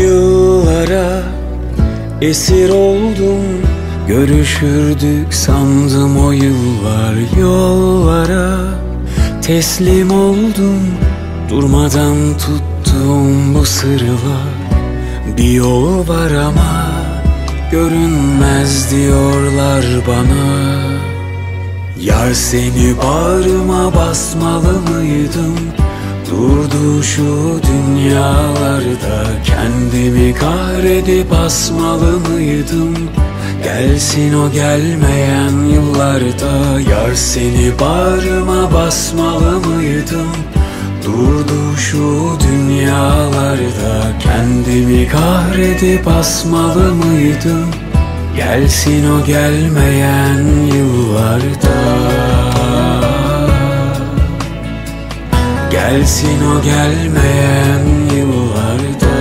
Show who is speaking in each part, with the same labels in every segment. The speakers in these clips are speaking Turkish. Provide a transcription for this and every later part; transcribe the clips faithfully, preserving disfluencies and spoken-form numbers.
Speaker 1: Yıllara esir oldum, görüşürdük sandım o yıllar. Yollara teslim oldum, durmadan tuttum bu sırlar. Bir yol var ama görünmez diyorlar bana. Yar seni bağrıma basmalı mıydım? Durdu şu dünyalarda, kendimi kahredip asmalı mıydım? Gelsin o gelmeyen yıllarda, yar seni bağrıma basmalı mıydım? Durdu şu dünyalarda, kendimi kahredip asmalı mıydım? Gelsin o gelmeyen yıllarda. Gelsin o gelmeyen yıllarda.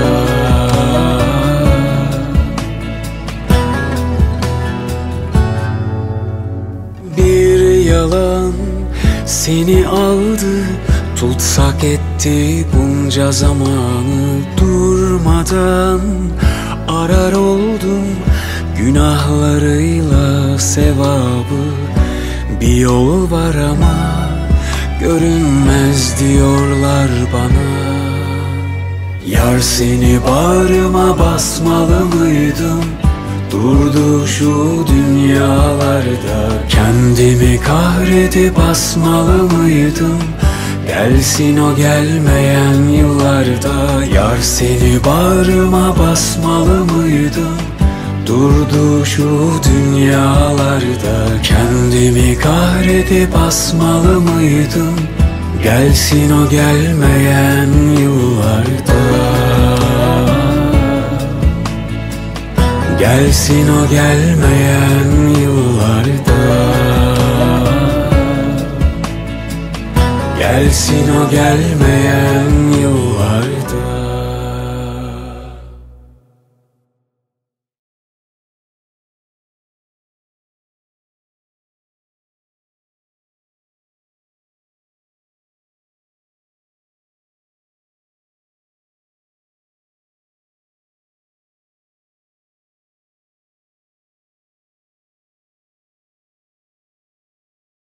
Speaker 1: Bir yalan seni aldı, tutsak etti bunca zamanı. Durmadan arar oldum günahlarıyla sevabı. Bir yol var ama görünmez diyorlar bana. Yar seni bağrıma basmalı mıydım? Durdu şu dünyalarda, kendimi kahredip asmalı mıydım? Gelsin o gelmeyen yıllarda, yar seni bağrıma basmalı mıydım? Durdu şu dünyalarda, kendimi kahredip asmalı mıydım? Gelsin o gelmeyen yıllarda. Gelsin o gelmeyen yıllarda. Gelsin o gelmeyen yıllarda.